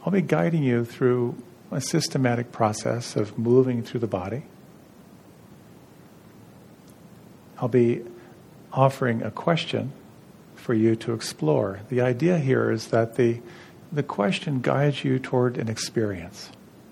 I'll be guiding you through a systematic process of moving through the body. I'll be offering a question for you to explore. The idea here is that the question guides you toward an experience.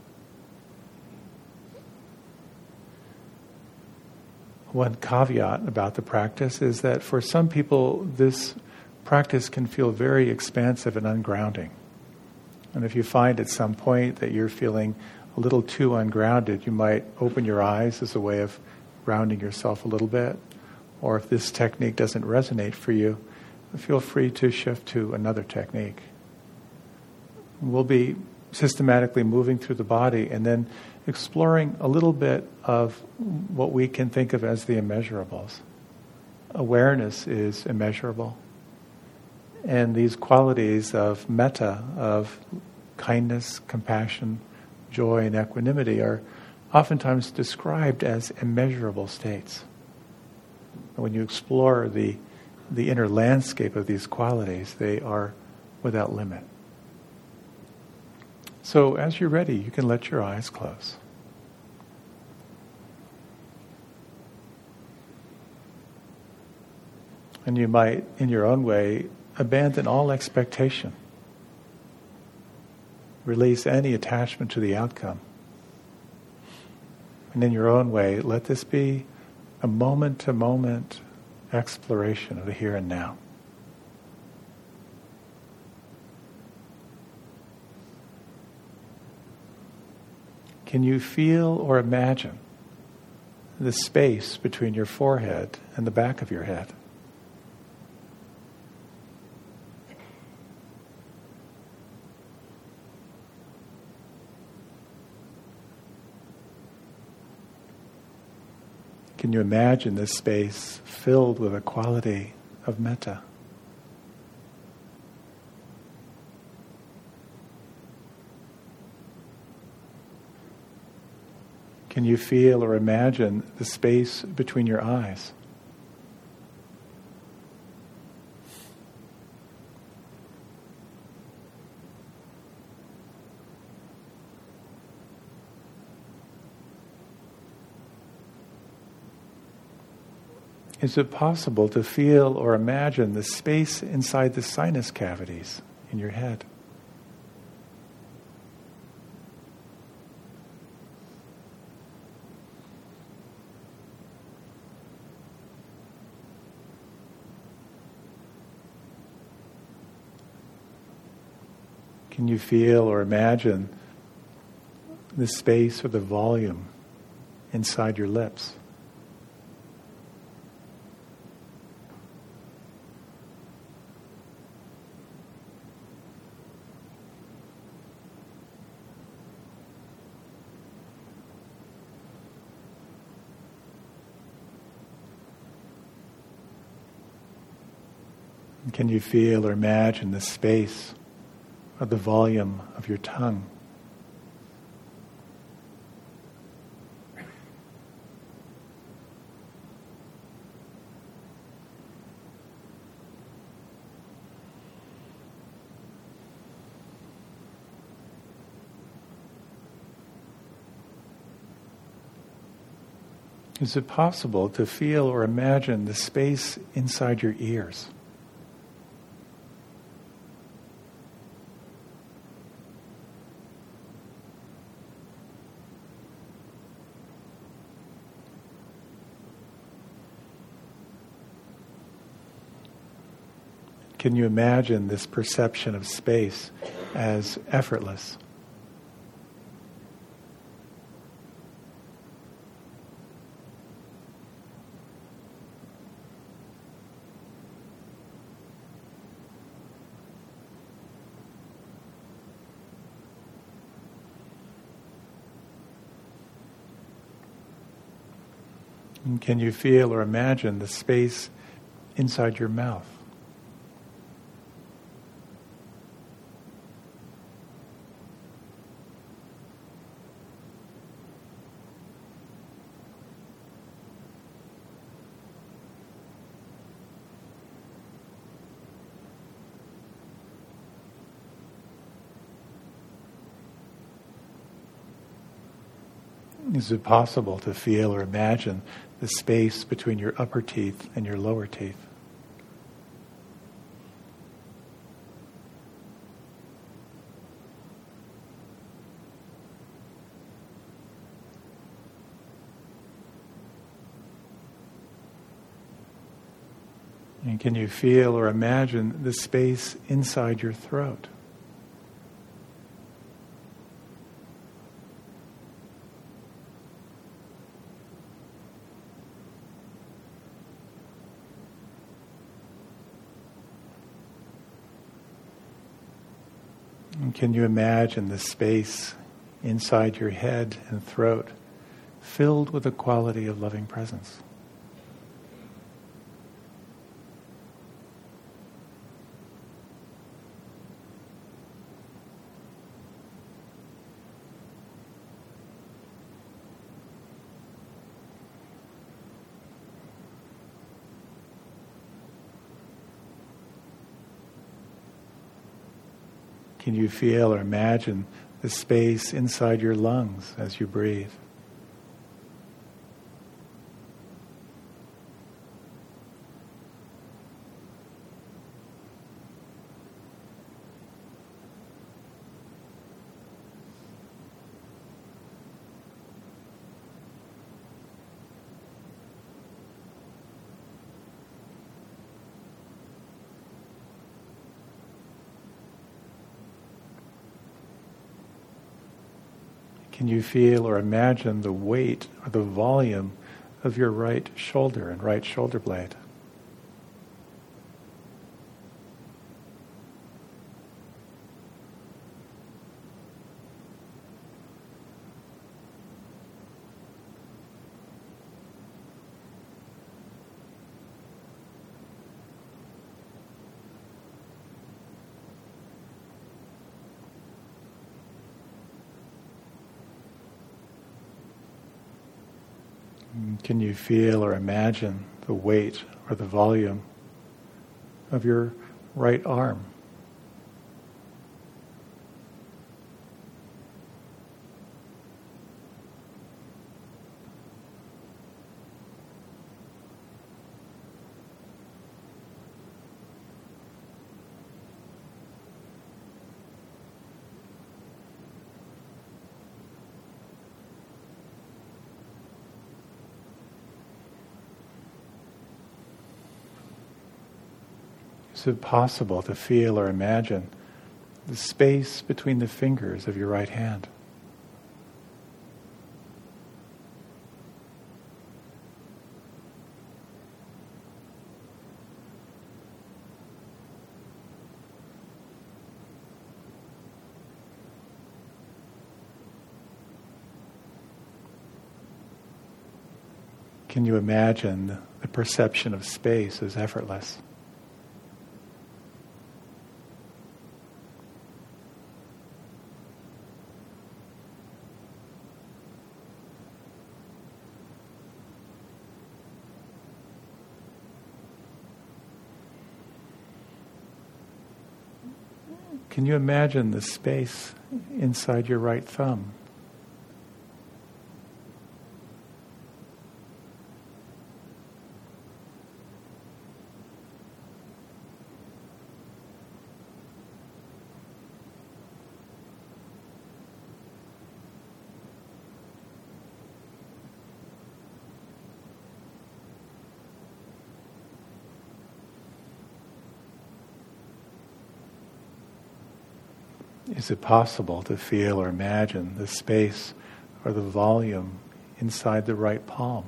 One caveat about the practice is that for some people, this practice can feel very expansive and ungrounding. And if you find at some point that you're feeling a little too ungrounded, you might open your eyes as a way of grounding yourself a little bit. Or if this technique doesn't resonate for you, feel free to shift to another technique. We'll be systematically moving through the body and then exploring a little bit of what we can think of as the immeasurables. Awareness is immeasurable. And these qualities of metta, of kindness, compassion, joy, and equanimity are oftentimes described as immeasurable states. When you explore the inner landscape of these qualities, they are without limit. So as you're ready, you can let your eyes close. And you might, in your own way, abandon all expectation. Release any attachment to the outcome. And in your own way, let this be a moment-to-moment exploration of the here and now. Can you feel or imagine the space between your forehead and the back of your head? Can you imagine this space filled with a quality of metta? Can you feel or imagine the space between your eyes? Is it possible to feel or imagine the space inside the sinus cavities in your head? Can you feel or imagine the space or the volume inside your lips? Can you feel or imagine the space or the volume of your tongue? Is it possible to feel or imagine the space inside your ears? Can you imagine this perception of space as effortless? And can you feel or imagine the space inside your mouth? Is it possible to feel or imagine the space between your upper teeth and your lower teeth? And can you feel or imagine the space inside your throat? And can you imagine the space inside your head and throat filled with the quality of loving presence? Can you feel or imagine the space inside your lungs as you breathe? Can you feel or imagine the weight or the volume of your right shoulder and right shoulder blade? Can you feel or imagine the weight or the volume of your right arm? Is it possible to feel or imagine the space between the fingers of your right hand? Can you imagine the perception of space as effortless? Can you imagine the space inside your right thumb? Is it possible to feel or imagine the space or the volume inside the right palm?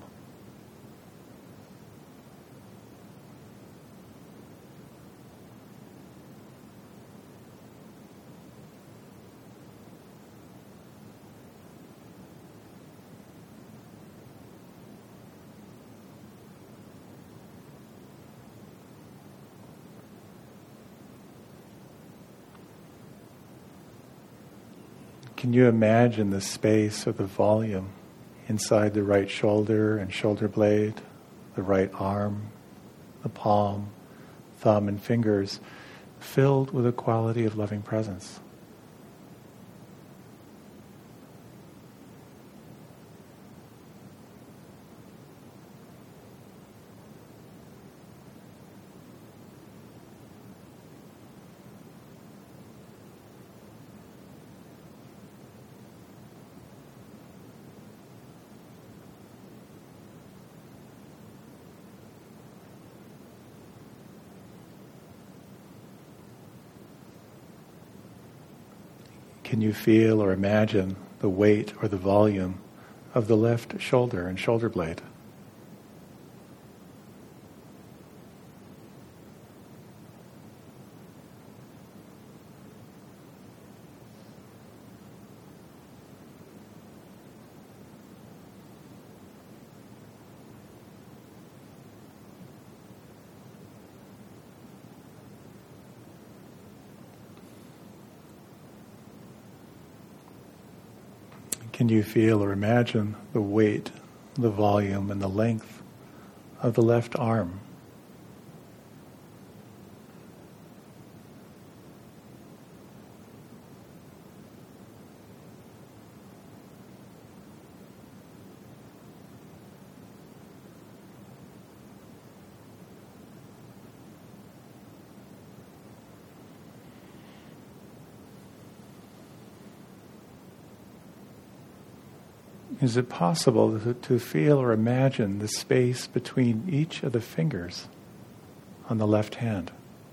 Can you imagine the space or the volume inside the right shoulder and shoulder blade, the right arm, the palm, thumb, and fingers filled with a quality of loving presence? Can you feel or imagine the weight or the volume of the left shoulder and shoulder blade? Can you feel or imagine the weight, the volume, and the length of the left arm? Is it possible to feel or imagine the space between each of the fingers on the left hand?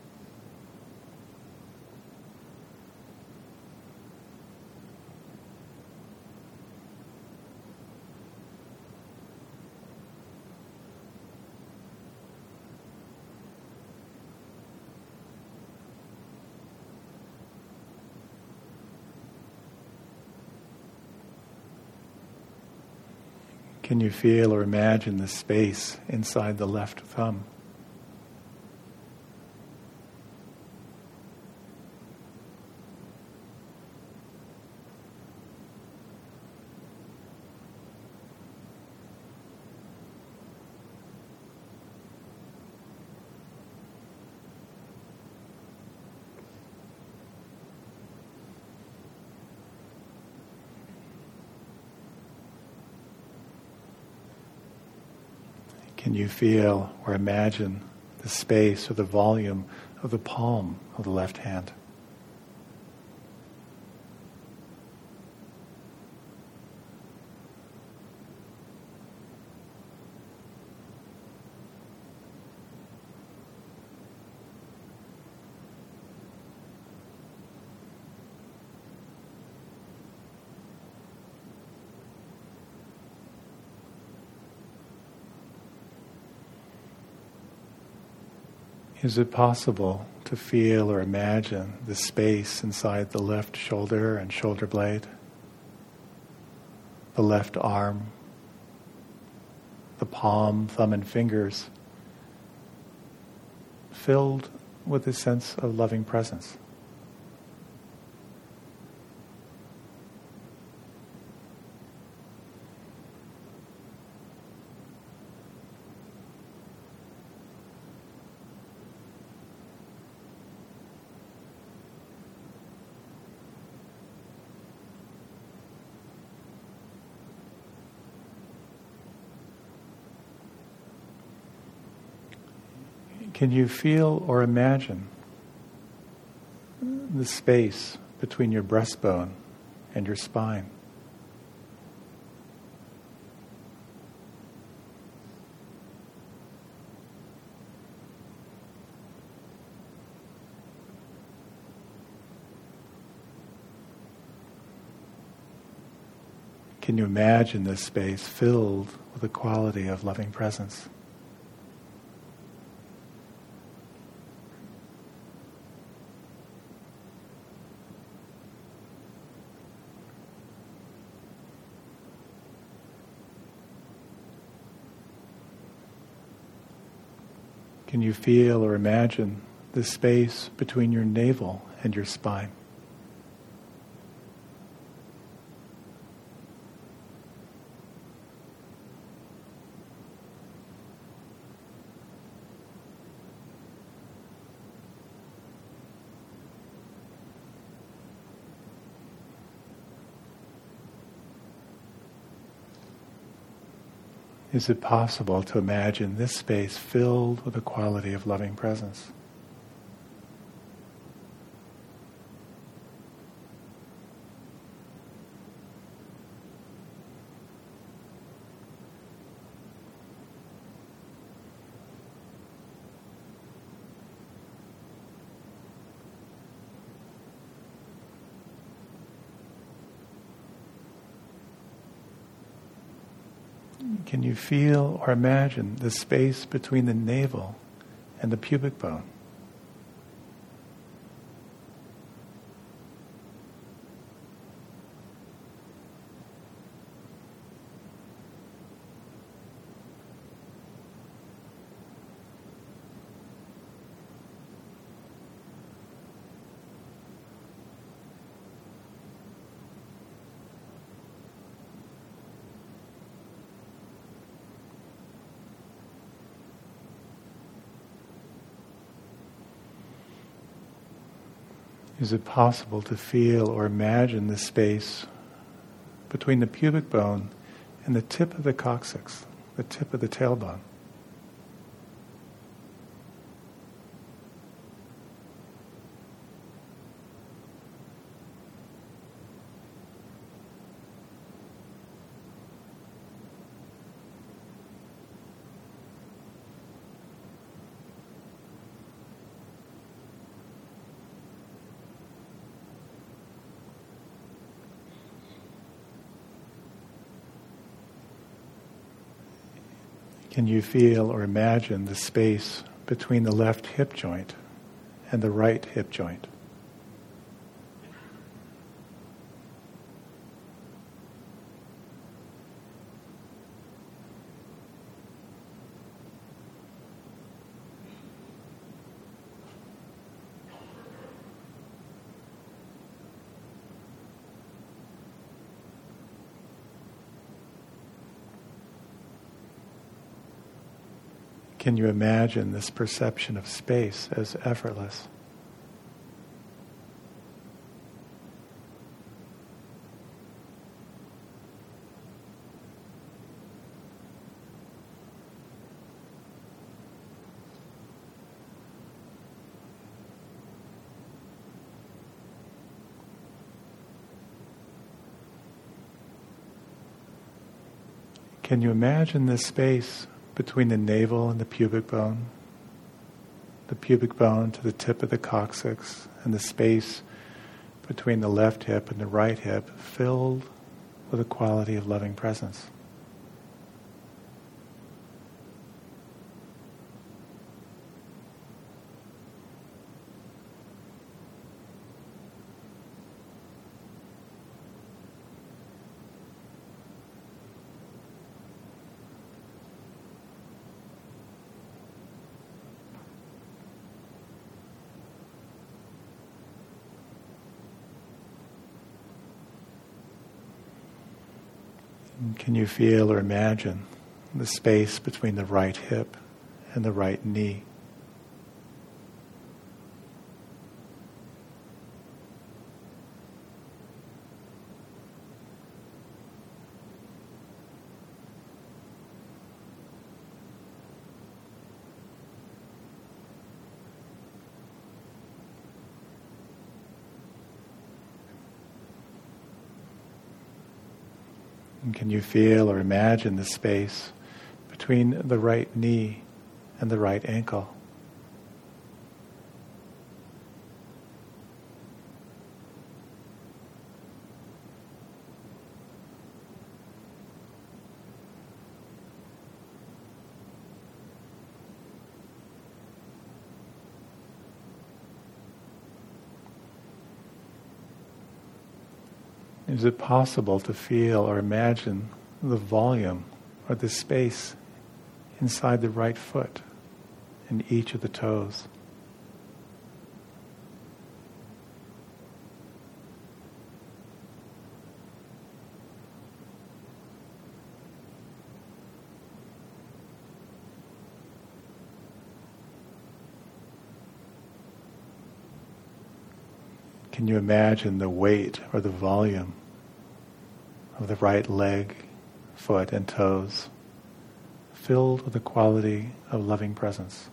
Can you feel or imagine the space inside the left thumb? Can you feel or imagine the space or the volume of the palm of the left hand? Is it possible to feel or imagine the space inside the left shoulder and shoulder blade, the left arm, the palm, thumb, and fingers filled with a sense of loving presence? Can you feel or imagine the space between your breastbone and your spine? Can you imagine this space filled with a quality of loving presence? Can you feel or imagine the space between your navel and your spine? Is it possible to imagine this space filled with a quality of loving presence? can you feel or imagine the space between the navel and the pubic bone? Is it possible to feel or imagine the space between the pubic bone and the tip of the coccyx, the tip of the tailbone? Can you feel or imagine the space between the left hip joint and the right hip joint? Can you imagine this perception of space as effortless? Can you imagine this space between the navel and the pubic bone to the tip of the coccyx, and the space between the left hip and the right hip filled with a quality of loving presence? Can you feel or imagine the space between the right hip and the right knee? And can you feel or imagine the space between the right knee and the right ankle? Is it possible to feel or imagine the volume or the space inside the right foot in each of the toes? Can you imagine the weight or the volume of the right leg, foot, and toes filled with the quality of loving presence?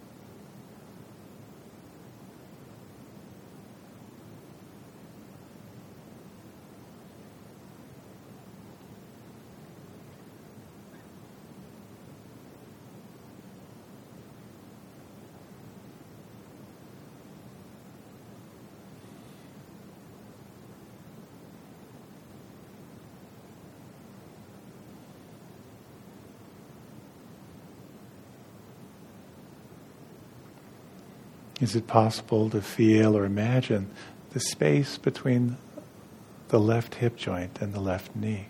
Is it possible to feel or imagine the space between the left hip joint and the left knee?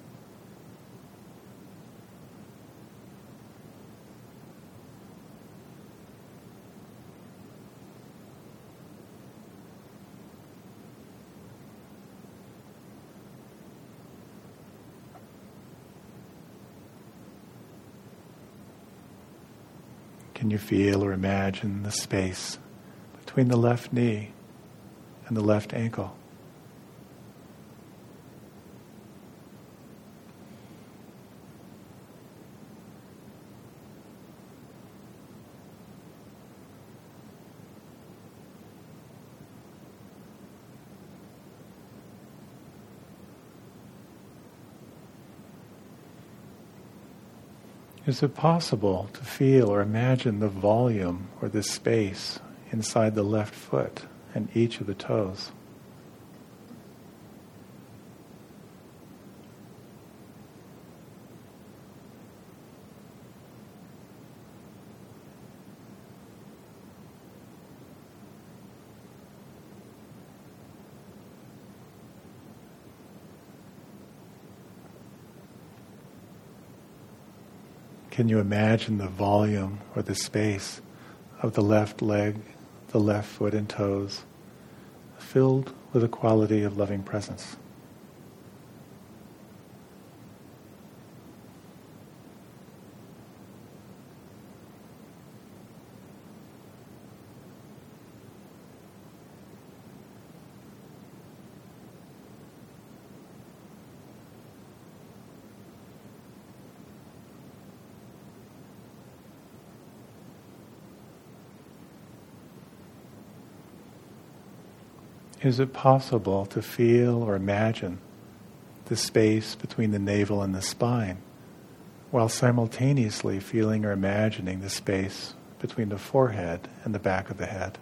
Can you feel or imagine the space between the left knee and the left ankle? Is it possible to feel or imagine the volume or the space inside the left foot and each of the toes? Can you imagine the volume or the space of the left leg, the left foot and toes, filled with a quality of loving presence? Is it possible to feel or imagine the space between the navel and the spine, while simultaneously feeling or imagining the space between the forehead and the back of the head?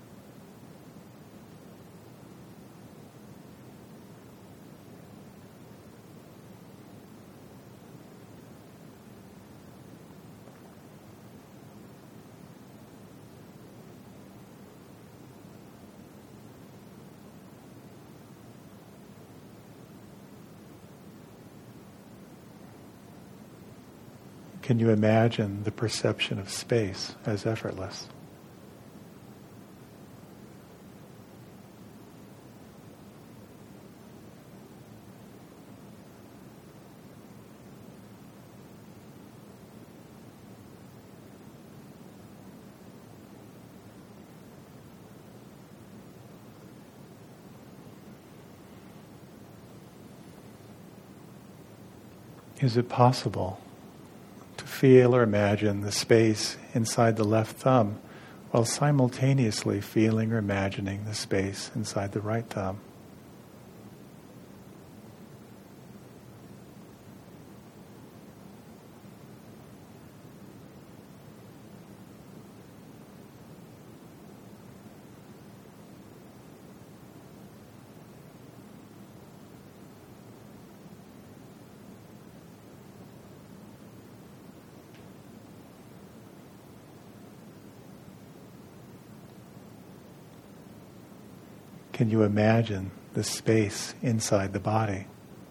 Can you imagine the perception of space as effortless? Is it possible to feel or imagine the space inside the left thumb while simultaneously feeling or imagining the space inside the right thumb? Can you imagine the space inside the body?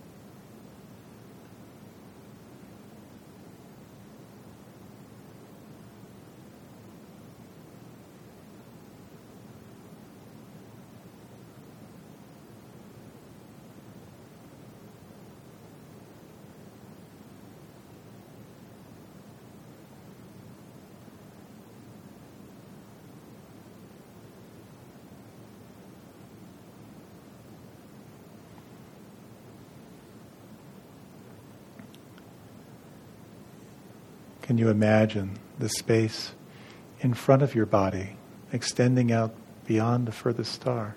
Can you imagine the space in front of your body extending out beyond the furthest star?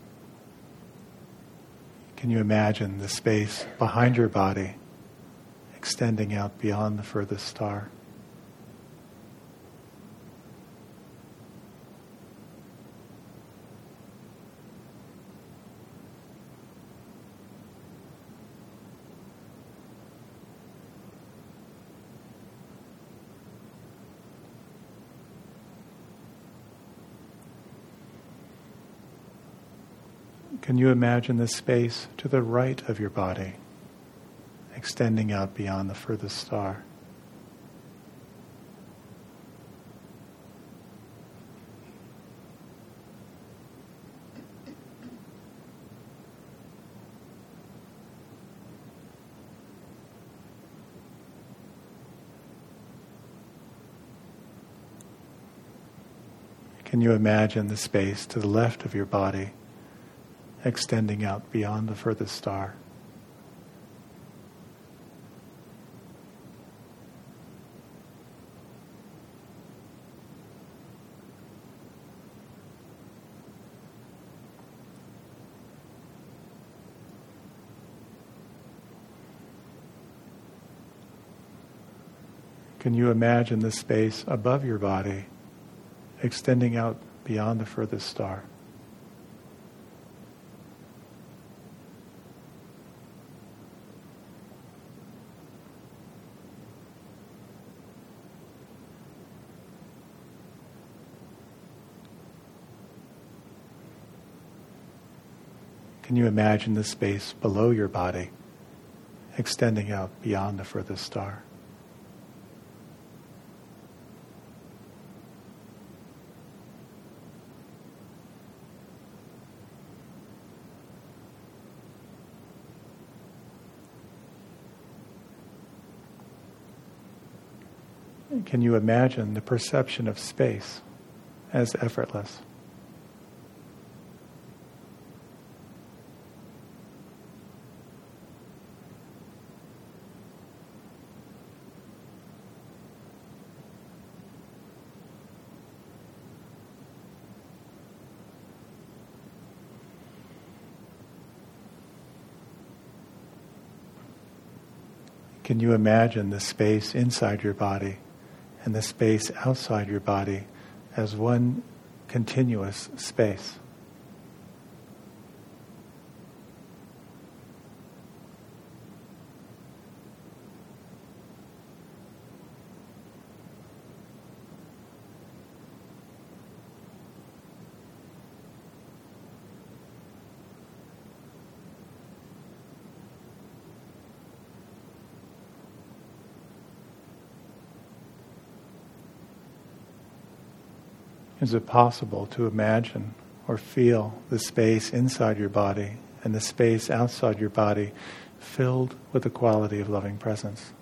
Can you imagine the space behind your body extending out beyond the furthest star. Can you imagine the space to the right of your body, extending out beyond the furthest star? Can you imagine the space to the left of your body, extending out beyond the furthest star? Can you imagine the space above your body, extending out beyond the furthest star? Can you imagine the space below your body, extending out beyond the furthest star? Can you imagine the perception of space as effortless? Can you imagine the space inside your body and the space outside your body as one continuous space? Is it possible to imagine or feel the space inside your body and the space outside your body filled with the quality of loving presence?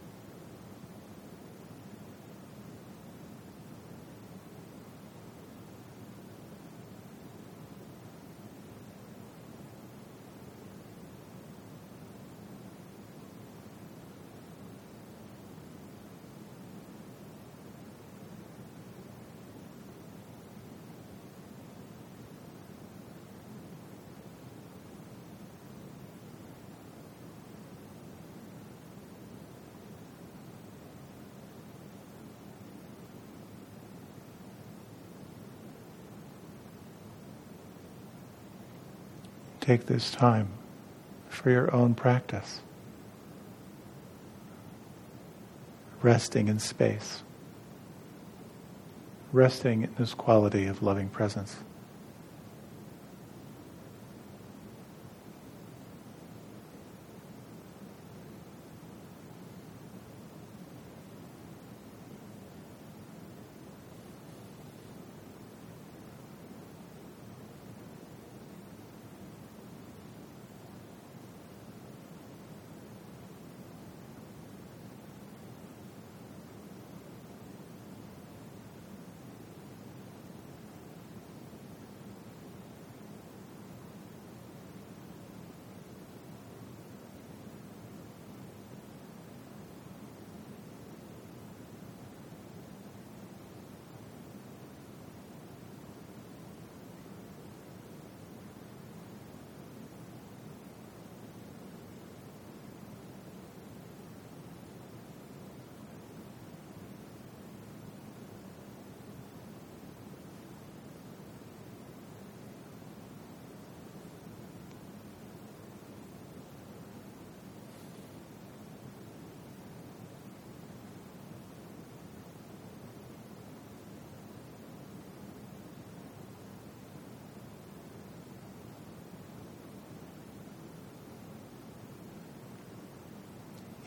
Take this time for your own practice, resting in space, resting in this quality of loving presence.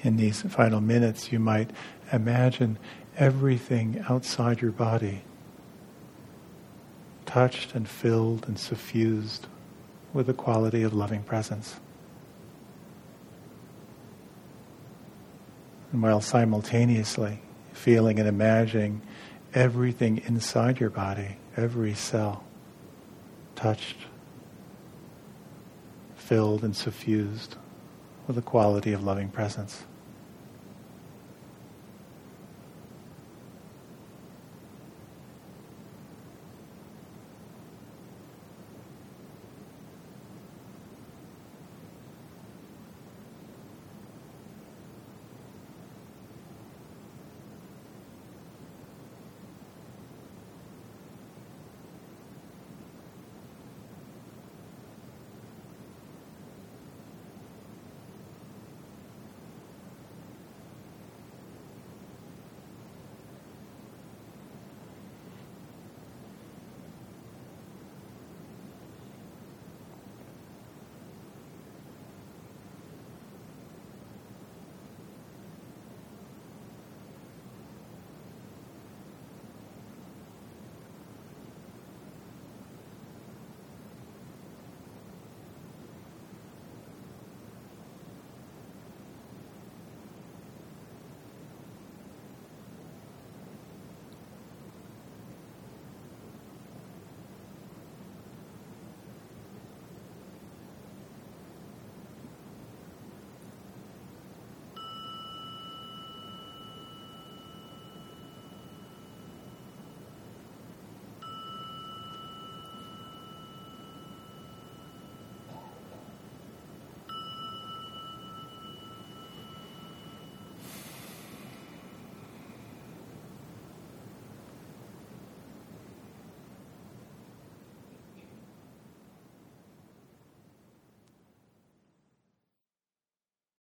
In these final minutes, you might imagine everything outside your body touched and filled and suffused with the quality of loving presence. And while simultaneously feeling and imagining everything inside your body, every cell, touched, filled and suffused with the quality of loving presence.